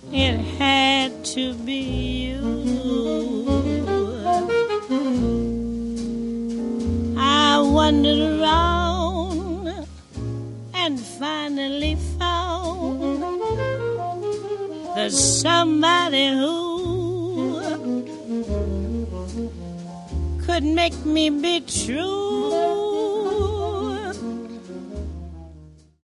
it had to be you. I wandered around and finally found there's somebody who could make me be true.